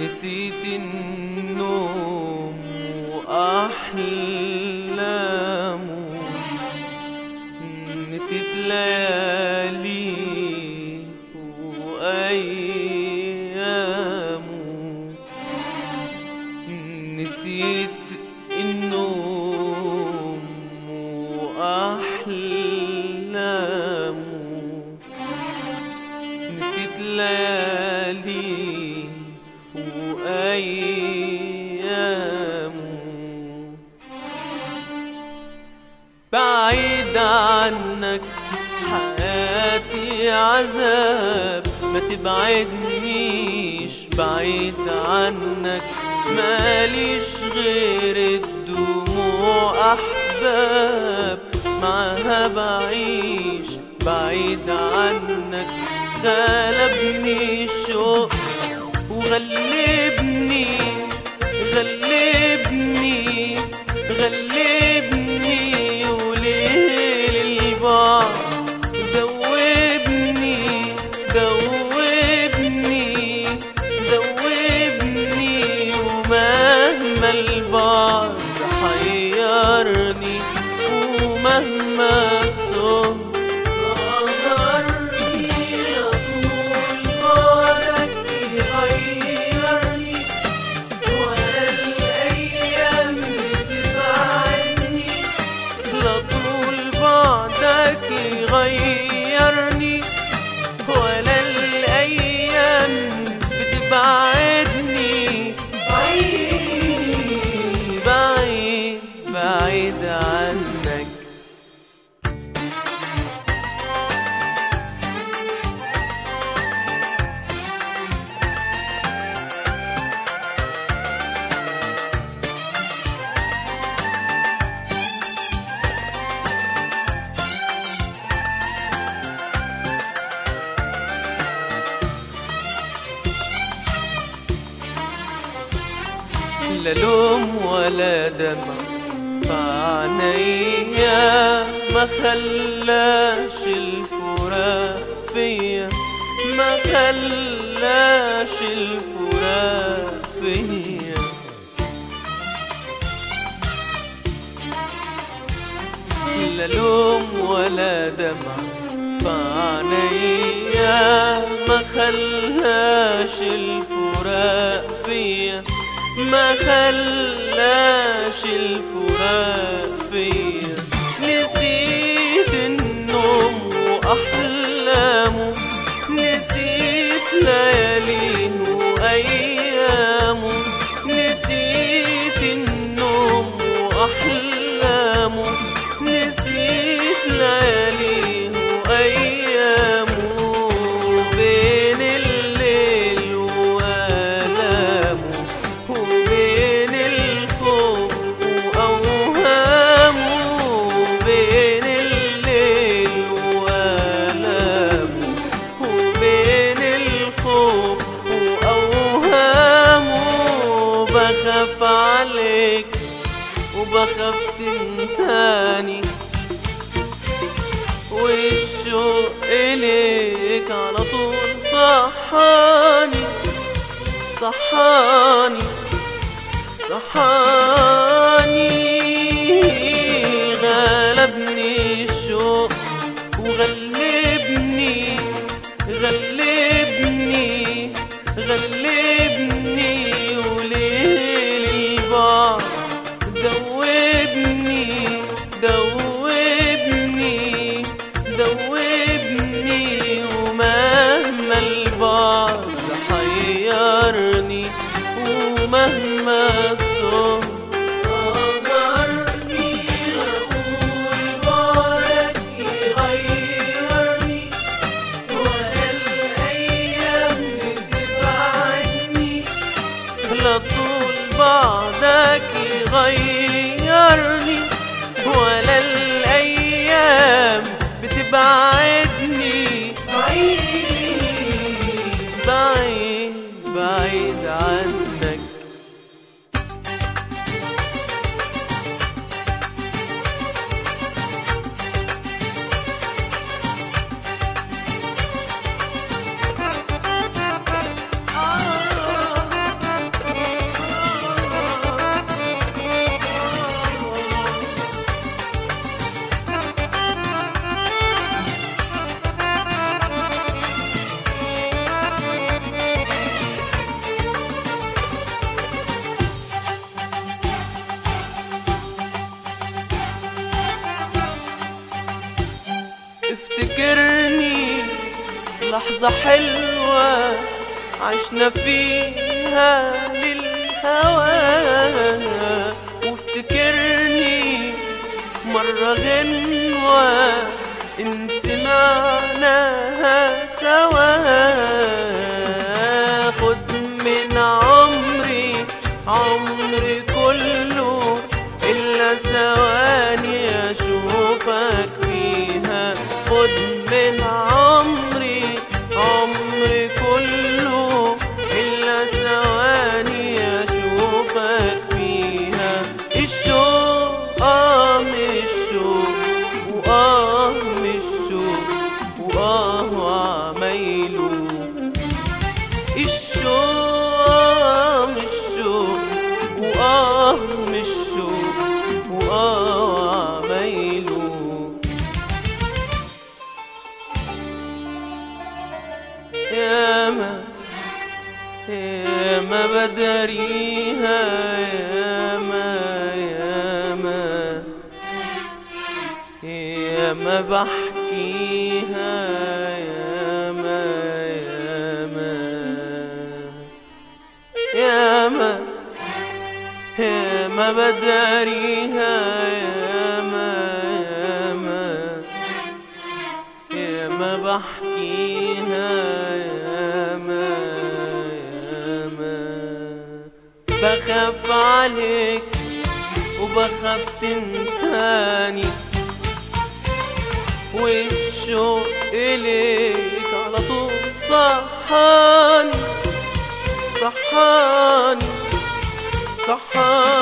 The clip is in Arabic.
نسيت النوم وأحلامه، نسيت ليالي وأيامه، نسيت النوم وأحلامه، نسيت ليالي وأيامه. بعيد عنك حياتي عذاب، ما تبعدنيش بعيد عنك، ماليش غير الدموع أحباب، معها بعيش بعيد عنك. غلبني الشوق وغلبني غلبني غلبني، وليل البعد دوبني دوبني دوبني، ومهما البعد حيرني ومهما الصوت غيرني، ولا الأيام بتبعدني. بعيد بعيد بعيد عنك. لا لوم ولا دمع فعنيا، ما خلاش الفراق فيا، ما خلاش الفراق فيا. لا لوم ولا دمع فعنيا، ما خلاش الفراق فيا، ما خلاش الفراق فيا. نسيت النوم وأحلامه، نسيت لياليه وأيامه، نسيت النوم وأحلامه، نسيت لياليه وأيامه. بين الليل وآلامه، وبين الخوف وأوهامه، بين الليل وآلامه، وبين الخوف وأوهامه. بخاف عليك وبخاف تنساني، والشوق إليك على طول صحاني صحاني صحاني. غلبني الشوق وغلبني غلبني غلبني، وليل البعد دوبني دوبني دوبني، ومهما البعد حيرني ومهما الصوت صغرني. أقول بعدك يغيرني، ولا الأيام بتبعدني. لا طول بعدك يغيرني، ولا الأيام بتبعدني. بعيد لحظة حلوة عشنا فيها للهوى، وافتكرني مرة غنوة إن سمعناها سوا. خد من عمري عمري كله إلا ثواني أشوفك فيها. خد من عمري عمري كله إلا ثواني أشوفك فيها. الشوق مش شوق مش شوق وعمايله. الشوق مش شوق مش شوق وعمايله. ياما ياما بداريها، ياما بحكيها، ياما بداريها، ياما بحكيها، بخاف عليك وبخاف تنساني، والشوق إليك على طول صحاني صحاني صحاني.